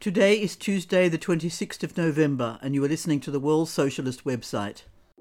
Today is Tuesday the 26th of November and you are listening to the World Socialist website.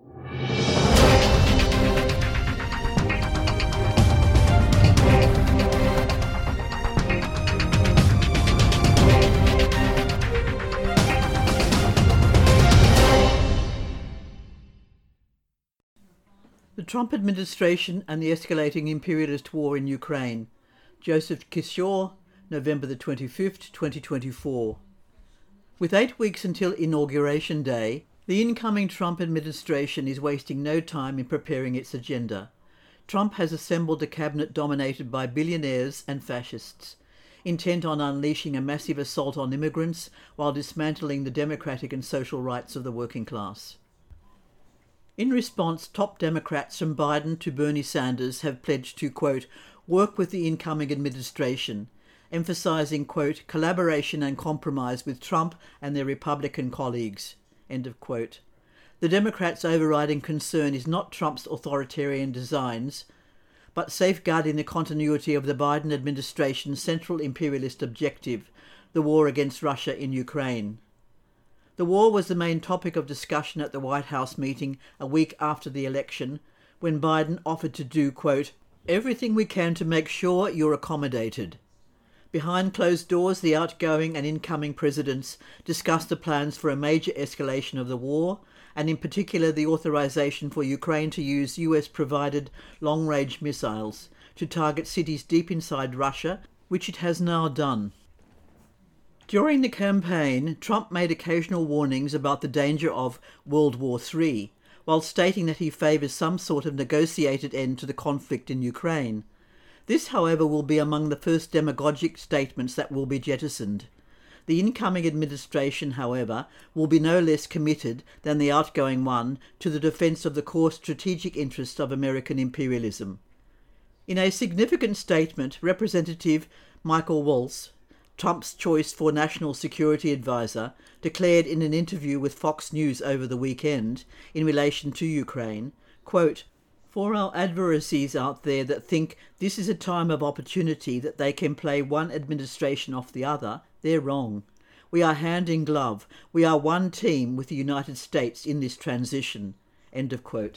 The Trump administration and the escalating imperialist war in Ukraine. Joseph Kishore, November the 25th, 2024. With 8 weeks until Inauguration Day, the incoming Trump administration is wasting no time in preparing its agenda. Trump has assembled a cabinet dominated by billionaires and fascists, intent on unleashing a massive assault on immigrants while dismantling the democratic and social rights of the working class. In response, top Democrats from Biden to Bernie Sanders have pledged to, quote, work with the incoming administration, emphasising, quote, collaboration and compromise with Trump and their Republican colleagues, end of quote. The Democrats' overriding concern is not Trump's authoritarian designs, but safeguarding the continuity of the Biden administration's central imperialist objective, the war against Russia in Ukraine. The war was the main topic of discussion at the White House meeting a week after the election, when Biden offered to do, quote, everything we can to make sure you're accommodated. Behind closed doors, the outgoing and incoming presidents discussed the plans for a major escalation of the war, and in particular the authorization for Ukraine to use US-provided long-range missiles to target cities deep inside Russia, which it has now done. During the campaign, Trump made occasional warnings about the danger of World War III, while stating that he favours some sort of negotiated end to the conflict in Ukraine. This, however, will be among the first demagogic statements that will be jettisoned. The incoming administration, however, will be no less committed than the outgoing one to the defence of the core strategic interests of American imperialism. In a significant statement, Representative Michael Waltz, Trump's choice for National Security Advisor, declared in an interview with Fox News over the weekend in relation to Ukraine, quote, for our adversaries out there that think this is a time of opportunity that they can play one administration off the other, they're wrong. We are hand in glove. We are one team with the United States in this transition. End of quote.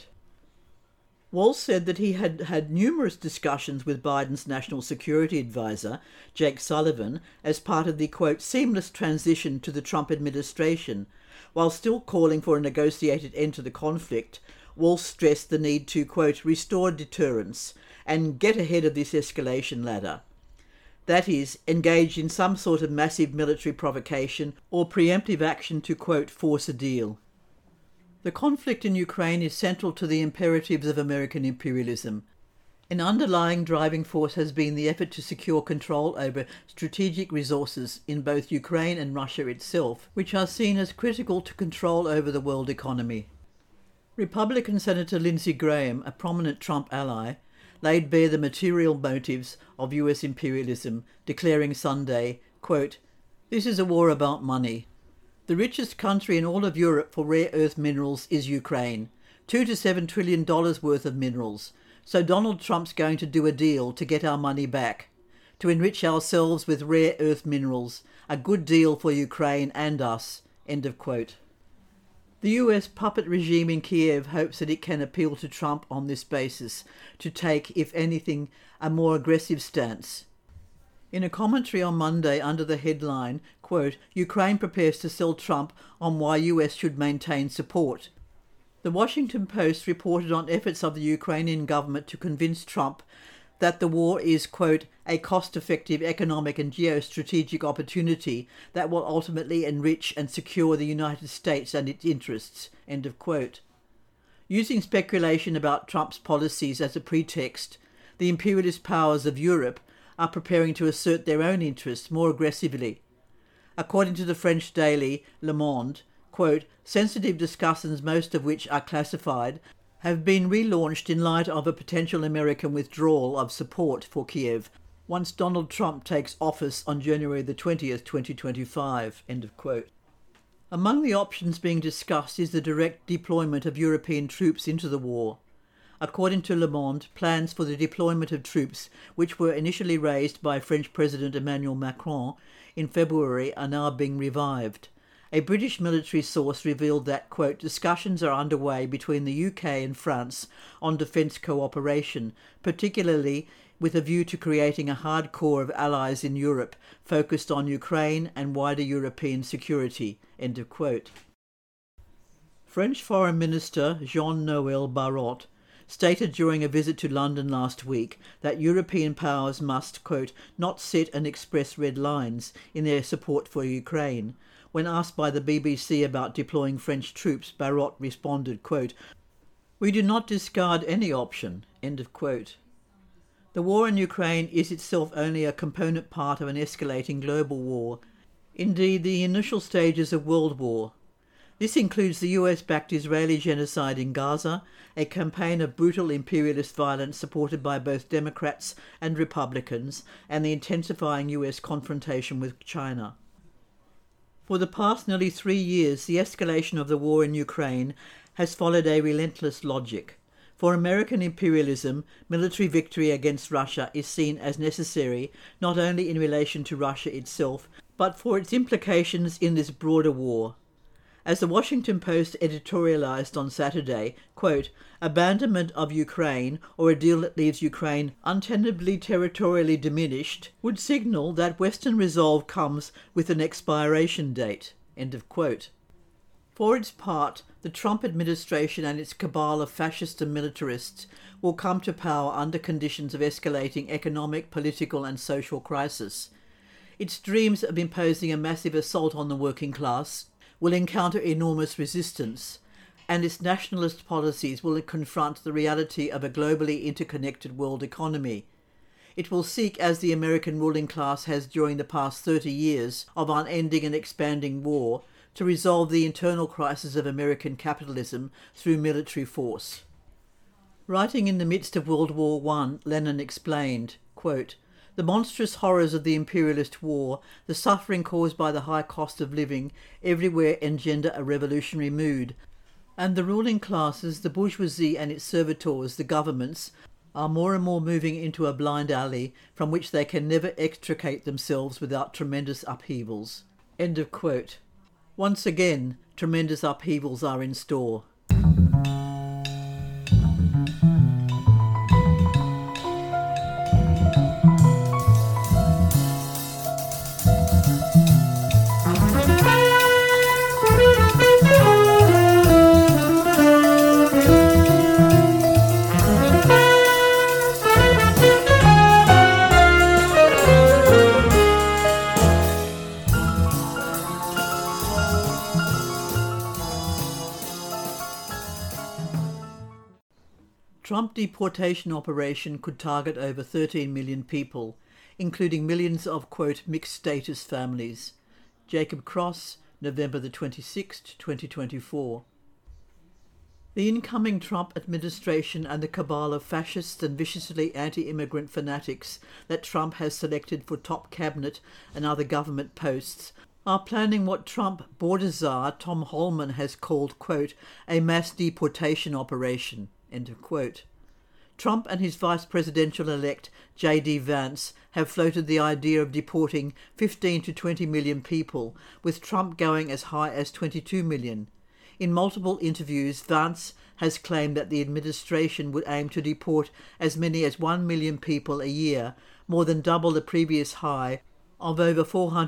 Waltz said that he had had numerous discussions with Biden's National Security Advisor, Jake Sullivan, as part of the, quote, seamless transition to the Trump administration, while still calling for a negotiated end to the conflict. Waltz stressed the need to, quote, restore deterrence and get ahead of this escalation ladder. That is, engage in some sort of massive military provocation or preemptive action to, quote, force a deal. The conflict in Ukraine is central to the imperatives of American imperialism. An underlying driving force has been the effort to secure control over strategic resources in both Ukraine and Russia itself, which are seen as critical to control over the world economy. Republican Senator Lindsey Graham, a prominent Trump ally, laid bare the material motives of US imperialism, declaring Sunday, quote, this is a war about money. The richest country in all of Europe for rare earth minerals is Ukraine, $2 to $7 trillion worth of minerals. So Donald Trump's going to do a deal to get our money back, to enrich ourselves with rare earth minerals, a good deal for Ukraine and us, end of quote. The US puppet regime in Kiev hopes that it can appeal to Trump on this basis to take, if anything, a more aggressive stance. In a commentary on Monday under the headline, quote, Ukraine prepares to sell Trump on why US should maintain support, the Washington Post reported on efforts of the Ukrainian government to convince Trump that the war is, quote, a cost-effective economic and geostrategic opportunity that will ultimately enrich and secure the United States and its interests, end of quote. Using speculation about Trump's policies as a pretext, the imperialist powers of Europe are preparing to assert their own interests more aggressively. According to the French daily Le Monde, quote, sensitive discussions, most of which are classified, have been relaunched in light of a potential American withdrawal of support for Kiev once Donald Trump takes office on January the 20th, 2025, end of quote. Among the options being discussed is the direct deployment of European troops into the war. According to Le Monde, plans for the deployment of troops, which were initially raised by French President Emmanuel Macron in February, are now being revived. A British military source revealed that, quote, discussions are underway between the UK and France on defence cooperation, particularly with a view to creating a hard core of allies in Europe focused on Ukraine and wider European security, end of quote. French Foreign Minister Jean-Noël Barrot stated during a visit to London last week that European powers must, quote, not set and express red lines in their support for Ukraine. When asked by the BBC about deploying French troops, Barrot responded, quote, we do not discard any option, end of quote. The war in Ukraine is itself only a component part of an escalating global war, indeed the initial stages of world war. This includes the US-backed Israeli genocide in Gaza, a campaign of brutal imperialist violence supported by both Democrats and Republicans, and the intensifying US confrontation with China. For the past nearly 3 years, the escalation of the war in Ukraine has followed a relentless logic. For American imperialism, military victory against Russia is seen as necessary not only in relation to Russia itself, but for its implications in this broader war. As the Washington Post editorialized on Saturday, quote, abandonment of Ukraine, or a deal that leaves Ukraine untenably territorially diminished, would signal that Western resolve comes with an expiration date, end of quote. For its part, the Trump administration and its cabal of fascists and militarists will come to power under conditions of escalating economic, political and social crisis. Its dreams of imposing a massive assault on the working class will encounter enormous resistance, and its nationalist policies will confront the reality of a globally interconnected world economy. It will seek, as the American ruling class has during the past 30 years of unending and expanding war, to resolve the internal crisis of American capitalism through military force. Writing in the midst of World War I, Lenin explained, quote, the monstrous horrors of the imperialist war, the suffering caused by the high cost of living, everywhere engender a revolutionary mood, and the ruling classes, the bourgeoisie and its servitors, the governments, are more and more moving into a blind alley from which they can never extricate themselves without tremendous upheavals. End of quote. Once again, tremendous upheavals are in store. Trump deportation operation could target over 13 million people, including millions of, quote, mixed status families. Jacob Cross, November the 26th, 2024. The incoming Trump administration and the cabal of fascists and viciously anti-immigrant fanatics that Trump has selected for top cabinet and other government posts are planning what Trump border czar Tom Homan has called, quote, a mass deportation operation, end of quote. Trump and his vice presidential-elect J.D. Vance have floated the idea of deporting 15 to 20 million people, with Trump going as high as 22 million. In multiple interviews, Vance has claimed that the administration would aim to deport as many as 1 million people a year, more than double the previous high of over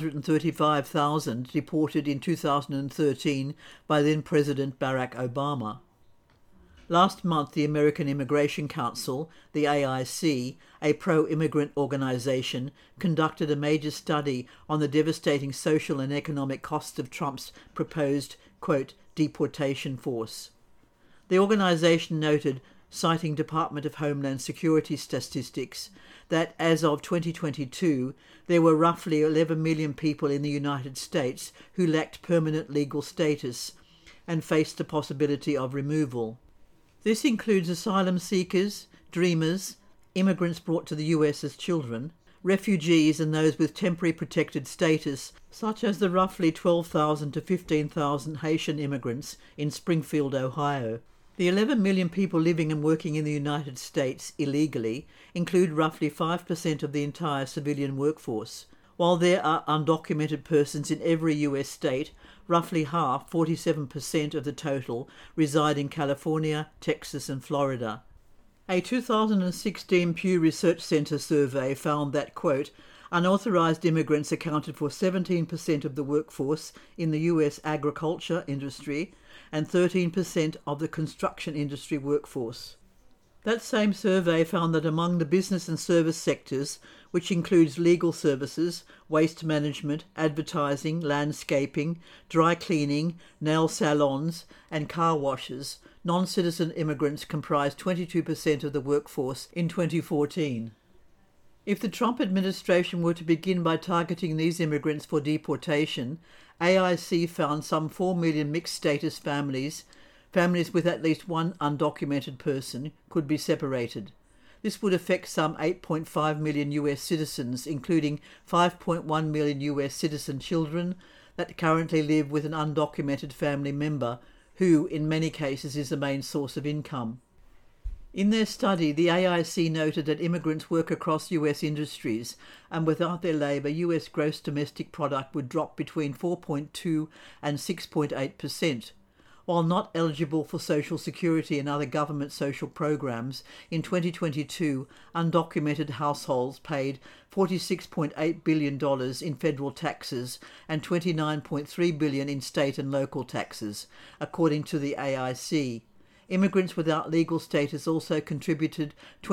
435,000 deported in 2013 by then-President Barack Obama. Last month, the American Immigration Council, the AIC, a pro-immigrant organisation, conducted a major study on the devastating social and economic costs of Trump's proposed, quote, deportation force. The organisation noted, citing Department of Homeland Security statistics, that as of 2022, there were roughly 11 million people in the United States who lacked permanent legal status and faced the possibility of removal. This includes asylum seekers, dreamers, immigrants brought to the US as children, refugees and those with temporary protected status, such as the roughly 12,000 to 15,000 Haitian immigrants in Springfield, Ohio. The 11 million people living and working in the United States illegally include roughly 5% of the entire civilian workforce. While there are undocumented persons in every US state, roughly half, 47% of the total, reside in California, Texas and Florida. A 2016 Pew Research Center survey found that, quote, unauthorized immigrants accounted for 17% of the workforce in the US agriculture industry and 13% of the construction industry workforce. That same survey found that among the business and service sectors, which includes legal services, waste management, advertising, landscaping, dry cleaning, nail salons, and car washes, non-citizen immigrants comprised 22% of the workforce in 2014. If the Trump administration were to begin by targeting these immigrants for deportation, AIC found some 4 million mixed-status families with at least one undocumented person, could be separated. This would affect some 8.5 million US citizens, including 5.1 million US citizen children that currently live with an undocumented family member, who in many cases is the main source of income. In their study, the AIC noted that immigrants work across US industries, and without their labour, US gross domestic product would drop between 4.2 and 6.8%. While not eligible for Social Security and other government social programs, in 2022, undocumented households paid $46.8 billion in federal taxes and $29.3 billion in state and local taxes, according to the AIC. Immigrants without legal status also contributed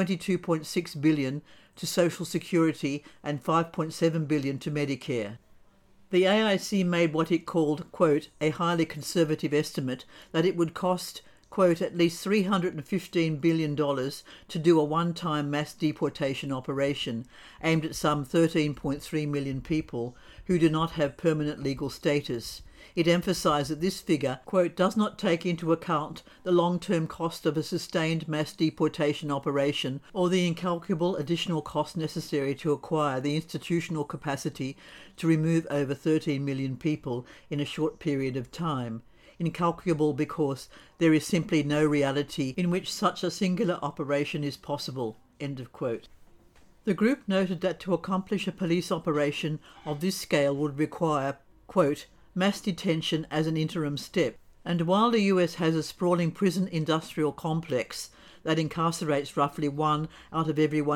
$22.6 billion to Social Security and $5.7 billion to Medicare. The AIC made what it called, quote, a highly conservative estimate that it would cost, quote, at least $315 billion to do a one-time mass deportation operation aimed at some 13.3 million people who do not have permanent legal status. It emphasised that this figure, quote, does not take into account the long-term cost of a sustained mass deportation operation or the incalculable additional cost necessary to acquire the institutional capacity to remove over 13 million people in a short period of time. Incalculable because there is simply no reality in which such a singular operation is possible, end of quote. The group noted that to accomplish a police operation of this scale would require, quote, mass detention as an interim step, and while the US has a sprawling prison industrial complex that incarcerates roughly 1 out of every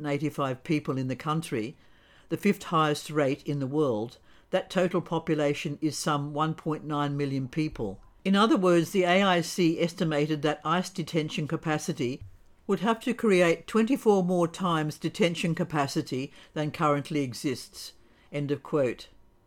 185 people in the country, the fifth highest rate in the world, that total population is some 1.9 million people. In other words, the AIC estimated that ICE detention capacity would have to create 24 more times detention capacity than currently exists, end of quote.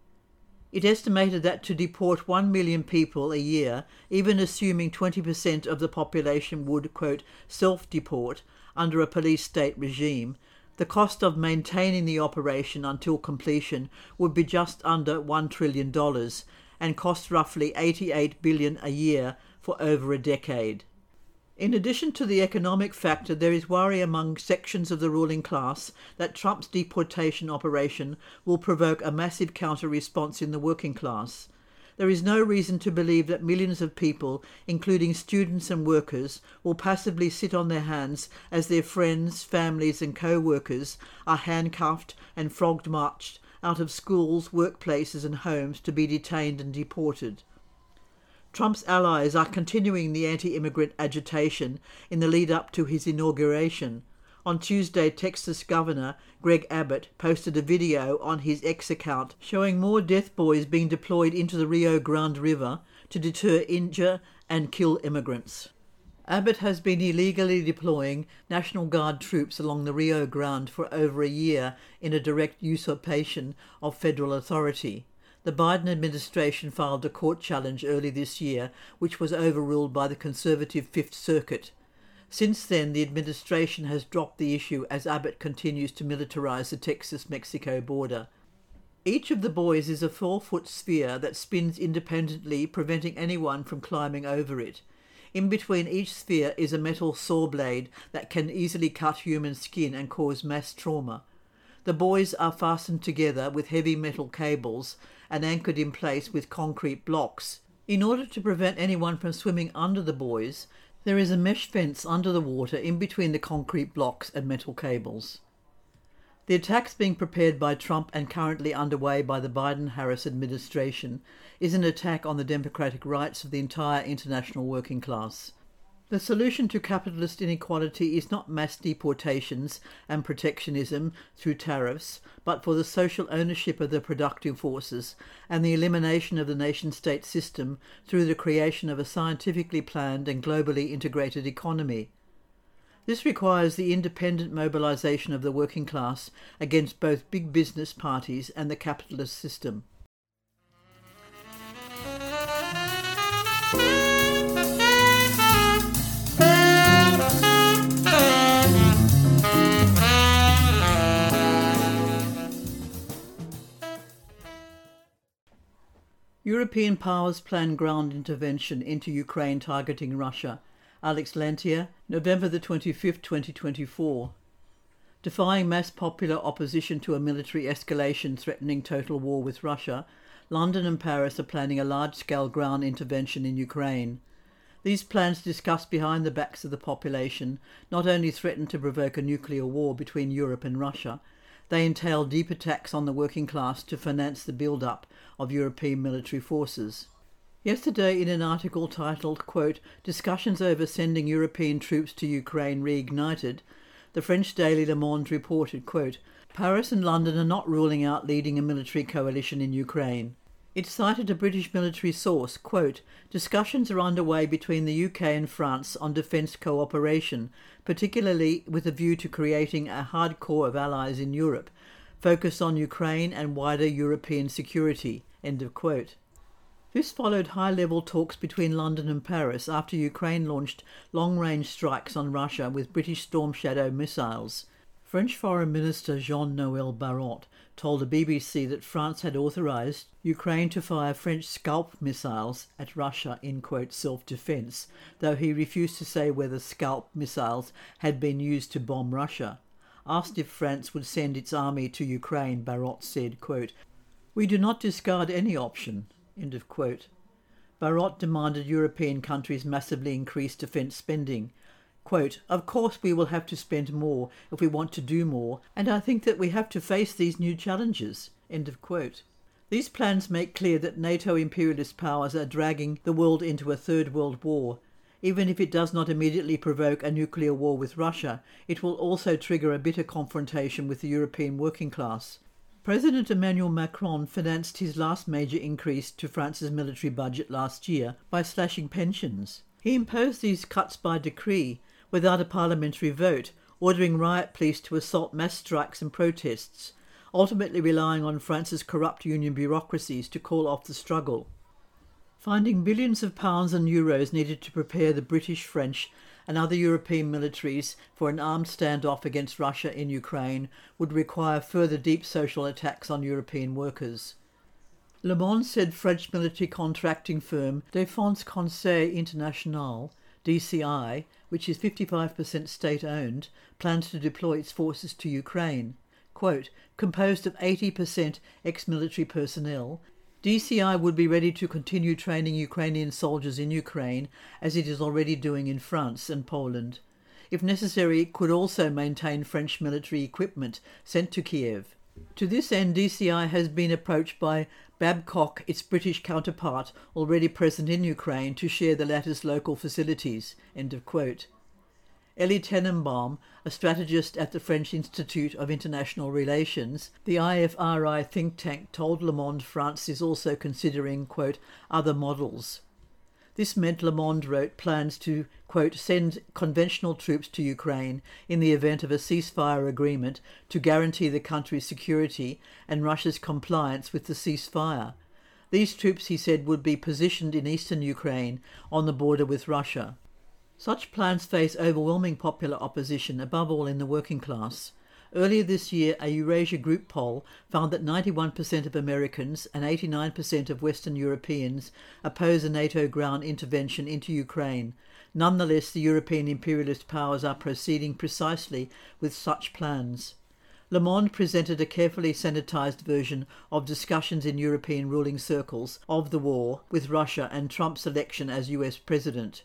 It estimated that to deport 1 million people a year, even assuming 20% of the population would, quote, self-deport under a police state regime, the cost of maintaining the operation until completion would be just under $1 trillion and cost roughly $88 billion a year for over a decade. In addition to the economic factor, there is worry among sections of the ruling class that Trump's deportation operation will provoke a massive counter-response in the working class. There is no reason to believe that millions of people, including students and workers, will passively sit on their hands as their friends, families and co-workers are handcuffed and frog-marched out of schools, workplaces and homes to be detained and deported. Trump's allies are continuing the anti-immigrant agitation in the lead-up to his inauguration. On Tuesday, Texas Governor Greg Abbott posted a video on his X account showing more death buoys being deployed into the Rio Grande River to deter, injure and kill immigrants. Abbott has been illegally deploying National Guard troops along the Rio Grande for over a year in a direct usurpation of federal authority. The Biden administration filed a court challenge early this year, which was overruled by the conservative Fifth Circuit. Since then, the administration has dropped the issue as Abbott continues to militarize the Texas-Mexico border. Each of the buoys is a 4-foot sphere that spins independently, preventing anyone from climbing over it. In between each sphere is a metal saw blade that can easily cut human skin and cause mass trauma. The buoys are fastened together with heavy metal cables and anchored in place with concrete blocks. In order to prevent anyone from swimming under the buoys, There is a mesh fence under the water in between the concrete blocks and metal cables. The attacks being prepared by Trump and currently underway by the Biden-Harris administration is an attack on the democratic rights of the entire international working class. The solution to capitalist inequality is not mass deportations and protectionism through tariffs, but for the social ownership of the productive forces and the elimination of the nation-state system through the creation of a scientifically planned and globally integrated economy. This requires the independent mobilization of the working class against both big business parties and the capitalist system. European powers plan ground intervention into Ukraine targeting Russia. Alex Lantier, November the 25th, 2024. Defying mass popular opposition to a military escalation threatening total war with Russia, London and Paris are planning a large-scale ground intervention in Ukraine. These plans, discussed behind the backs of the population, not only threaten to provoke a nuclear war between Europe and Russia, they entail deep attacks on the working class to finance the build-up of European military forces. Yesterday, in an article titled, quote, "Discussions over sending European troops to Ukraine reignited," the French daily Le Monde reported, quote, "Paris and London are not ruling out leading a military coalition in Ukraine." It cited a British military source, quote, "Discussions are underway between the UK and France on defence cooperation, particularly with a view to creating a hard core of allies in Europe, focused on Ukraine and wider European security," end of quote. This followed high-level talks between London and Paris after Ukraine launched long-range strikes on Russia with British Storm Shadow missiles. French Foreign Minister Jean-Noël Barrot told the BBC that France had authorised Ukraine to fire French Scalp missiles at Russia in, quote, self-defence, though he refused to say whether Scalp missiles had been used to bomb Russia. Asked if France would send its army to Ukraine, Barrot said, quote, "We do not discard any option," end of quote. Barrot demanded European countries massively increase defence spending. Quote, "Of course we will have to spend more if we want to do more, and I think that we have to face these new challenges," end of quote. These plans make clear that NATO imperialist powers are dragging the world into a third world war. Even if it does not immediately provoke a nuclear war with Russia, it will also trigger a bitter confrontation with the European working class. President Emmanuel Macron financed his last major increase to France's military budget last year by slashing pensions. He imposed these cuts by decree, without a parliamentary vote, ordering riot police to assault mass strikes and protests, ultimately relying on France's corrupt union bureaucracies to call off the struggle. Finding billions of pounds and euros needed to prepare the British, French and other European militaries for an armed standoff against Russia in Ukraine would require further deep social attacks on European workers. Le Monde said French military contracting firm Défense Conseil International, DCI, which is 55% state-owned, plans to deploy its forces to Ukraine. Quote, "Composed of 80% ex-military personnel, DCI would be ready to continue training Ukrainian soldiers in Ukraine, as it is already doing in France and Poland. If necessary, it could also maintain French military equipment sent to Kiev. To this end, DCI has been approached by Babcock, its British counterpart, already present in Ukraine, to share the latter's local facilities." End of quote. Elie Tenenbaum, a strategist at the French Institute of International Relations, the IFRI think tank, told Le Monde France is also considering, quote, "other models." This meant, Le Monde wrote, plans to, quote, "send conventional troops to Ukraine in the event of a ceasefire agreement to guarantee the country's security and Russia's compliance with the ceasefire. These troops," he said, "would be positioned in eastern Ukraine on the border with Russia." Such plans face overwhelming popular opposition, above all in the working class. Earlier this year, a Eurasia Group poll found that 91% of Americans and 89% of Western Europeans oppose a NATO ground intervention into Ukraine. Nonetheless, the European imperialist powers are proceeding precisely with such plans. Le Monde presented a carefully sanitized version of discussions in European ruling circles of the war with Russia and Trump's election as US president.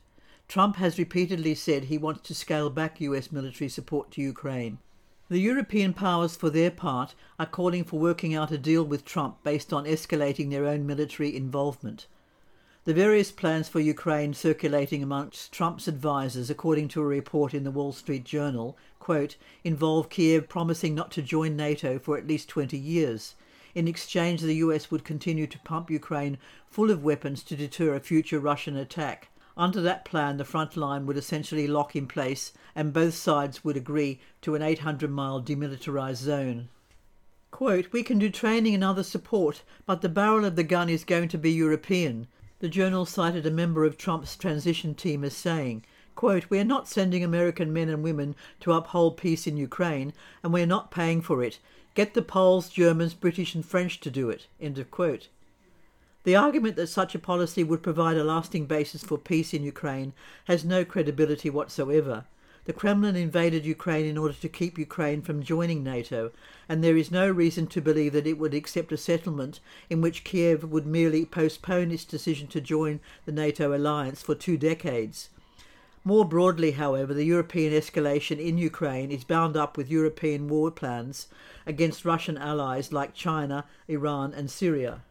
Trump has repeatedly said he wants to scale back US military support to Ukraine. The European powers, for their part, are calling for working out a deal with Trump based on escalating their own military involvement. The various plans for Ukraine circulating amongst Trump's advisers, according to a report in the Wall Street Journal, quote, involve Kiev promising not to join NATO for at least 20 years. In exchange, the US would continue to pump Ukraine full of weapons to deter a future Russian attack. Under that plan, the front line would essentially lock in place and both sides would agree to an 800-mile demilitarized zone. Quote, we can do training and other support, but the barrel of the gun is going to be European. The journal cited a member of Trump's transition team as saying, quote, we are not sending American men and women to uphold peace in Ukraine, and we are not paying for it. Get the Poles, Germans, British and French to do it. End of quote. The argument that such a policy would provide a lasting basis for peace in Ukraine has no credibility whatsoever. The Kremlin invaded Ukraine in order to keep Ukraine from joining NATO, and there is no reason to believe that it would accept a settlement in which Kiev would merely postpone its decision to join the NATO alliance for 2 decades. More broadly, however, the European escalation in Ukraine is bound up with European war plans against Russian allies like China, Iran and Syria.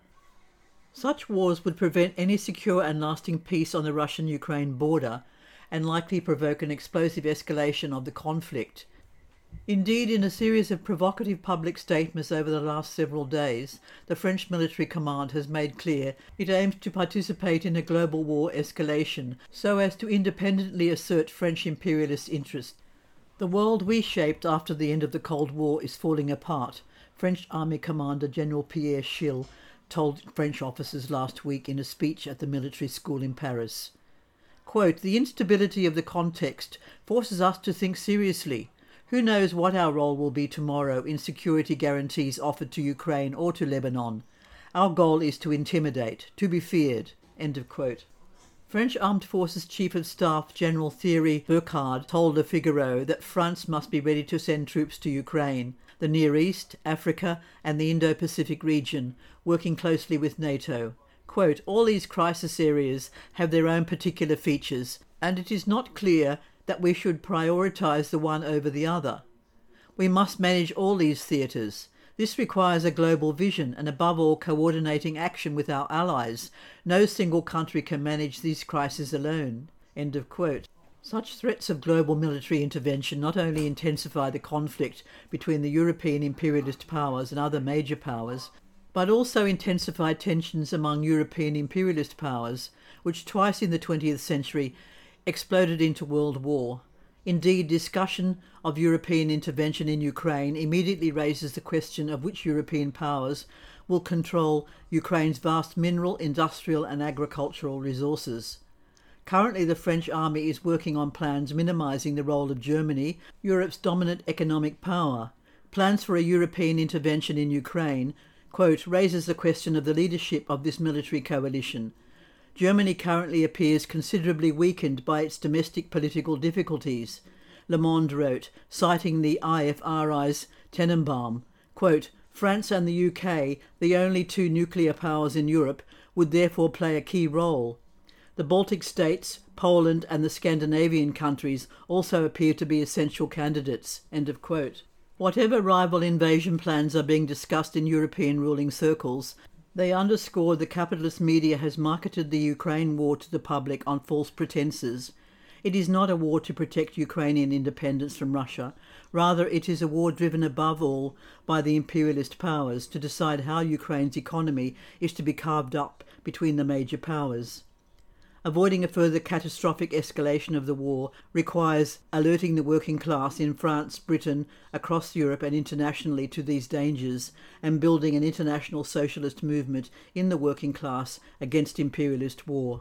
Such wars would prevent any secure and lasting peace on the Russian-Ukraine border and likely provoke an explosive escalation of the conflict. Indeed, in a series of provocative public statements over the last several days, the French military command has made clear it aims to participate in a global war escalation so as to independently assert French imperialist interests. The world we shaped after the end of the Cold War is falling apart, French Army Commander General Pierre Schill told French officers last week in a speech at the military school in Paris. Quote, the instability of the context forces us to think seriously. Who knows what our role will be tomorrow in security guarantees offered to Ukraine or to Lebanon. Our goal is to intimidate, to be feared. End of quote. French Armed Forces Chief of Staff General Thierry Burkhard told Le Figaro that France must be ready to send troops to Ukraine, the Near East, Africa and the Indo-Pacific region, working closely with NATO. Quote, all these crisis areas have their own particular features, and it is not clear that we should prioritise the one over the other. We must manage all these theatres. This requires a global vision and above all coordinating action with our allies. No single country can manage these crises alone. End of quote. Such threats of global military intervention not only intensify the conflict between the European imperialist powers and other major powers, but also intensify tensions among European imperialist powers, which twice in the 20th century exploded into world war. Indeed, discussion of European intervention in Ukraine immediately raises the question of which European powers will control Ukraine's vast mineral, industrial and agricultural resources. Currently, the French army is working on plans minimising the role of Germany, Europe's dominant economic power. Plans for a European intervention in Ukraine, quote, raises the question of the leadership of this military coalition. Germany currently appears considerably weakened by its domestic political difficulties, Le Monde wrote, citing the IFRI's Tenenbaum, quote, France and the UK, the only 2 nuclear powers in Europe, would therefore play a key role. The Baltic states, Poland and the Scandinavian countries also appear to be essential candidates. End of quote. Whatever rival invasion plans are being discussed in European ruling circles, they underscore the capitalist media has marketed the Ukraine war to the public on false pretenses. It is not a war to protect Ukrainian independence from Russia. Rather, it is a war driven above all by the imperialist powers to decide how Ukraine's economy is to be carved up between the major powers. Avoiding a further catastrophic escalation of the war requires alerting the working class in France, Britain, across Europe and internationally to these dangers and building an international socialist movement in the working class against imperialist war.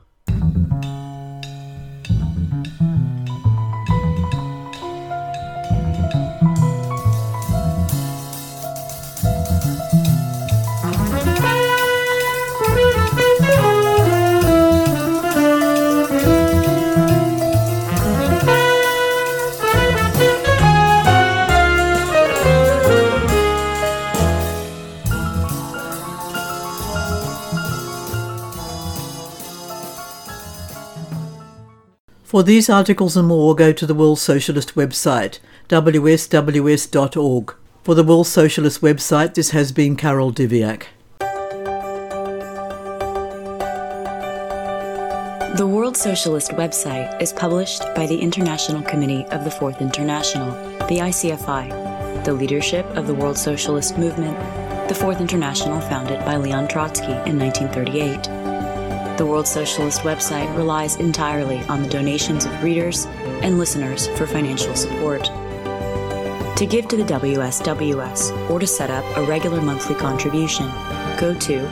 For these articles and more, go to the World Socialist website, wsws.org. For the World Socialist website, this has been Carol Diviak. The World Socialist website is published by the International Committee of the Fourth International, the ICFI, the leadership of the World Socialist movement, the Fourth International founded by Leon Trotsky in 1938. The World Socialist website relies entirely on the donations of readers and listeners for financial support. To give to the WSWS or to set up a regular monthly contribution, go to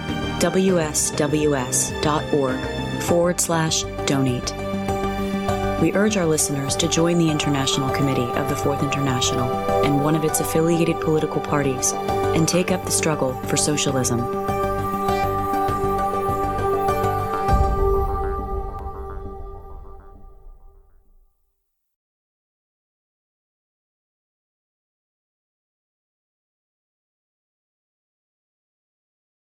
wsws.org/donate. We urge our listeners to join the International Committee of the Fourth International and one of its affiliated political parties and take up the struggle for socialism.